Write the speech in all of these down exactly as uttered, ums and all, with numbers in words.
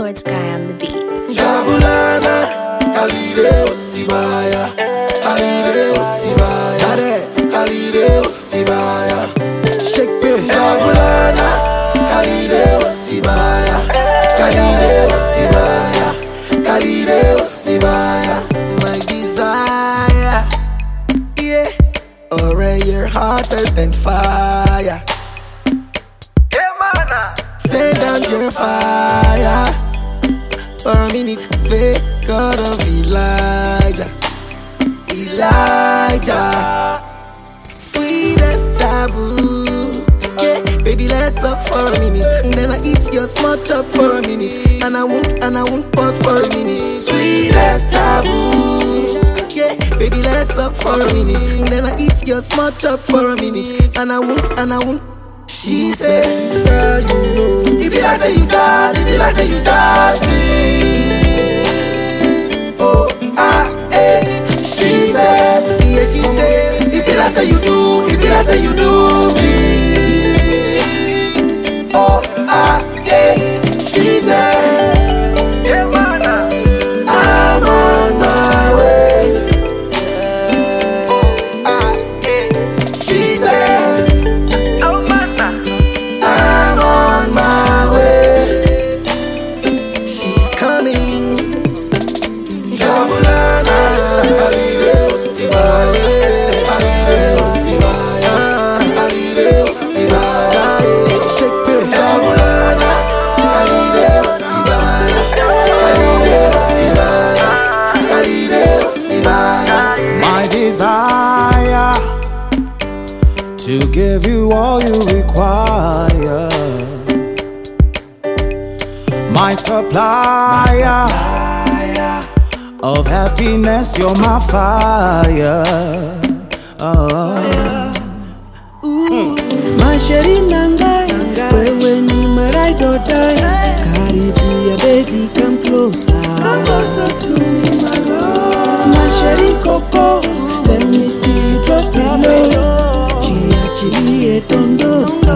Lord Sky on the beat. Jabulana, Alide Osibaya, Alide Osibaya, Alide Osibaya. Shake it. Jabulana, Alide Osibaya, Alide Osibaya, Alide Osibaya. My desire, yeah, already your heart and fire. Send down your fire for a minute, play God of Elijah, Elijah, sweetest taboo. Yeah, baby, let's talk for a minute, and then I eat your small chops for a minute, and I won't, and I won't pause for a minute. Sweetest taboo. Yeah, baby, let's talk for a minute, and then I eat your small chops for a minute, and I won't, and I won't. She said, girl, you know, it be like say you got, it be like say you got me. Oh, ah, eh. She said, yeah, she said, it be like say you do, it be like say you do me. Oh, ah, eh. She said, yeah, man, I'm on my way. Oh, ah, eh. She said, desire to give you all you require, my supplier, my supplier of happiness, you're my fire. Oh. Ooh. My sheri nanga, wewe ni my ride or die. Karibia baby, come closer, come closer to me, my love. My sheri coco, let me see you drop it low. Chiachilie dondosa.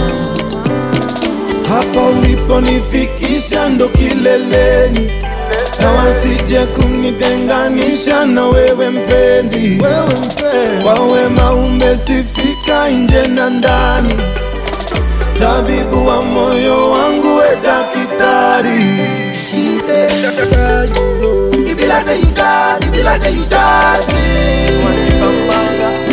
Hapa uliponifikisha ndo kileleni, na wasije kunitenganisha na wewe mpenzi. Kwa wema umesifika nje na ndani, tabibu wa moyo wangu we daktari. She said, girl, you know, it be like say you got, it be like say you got me.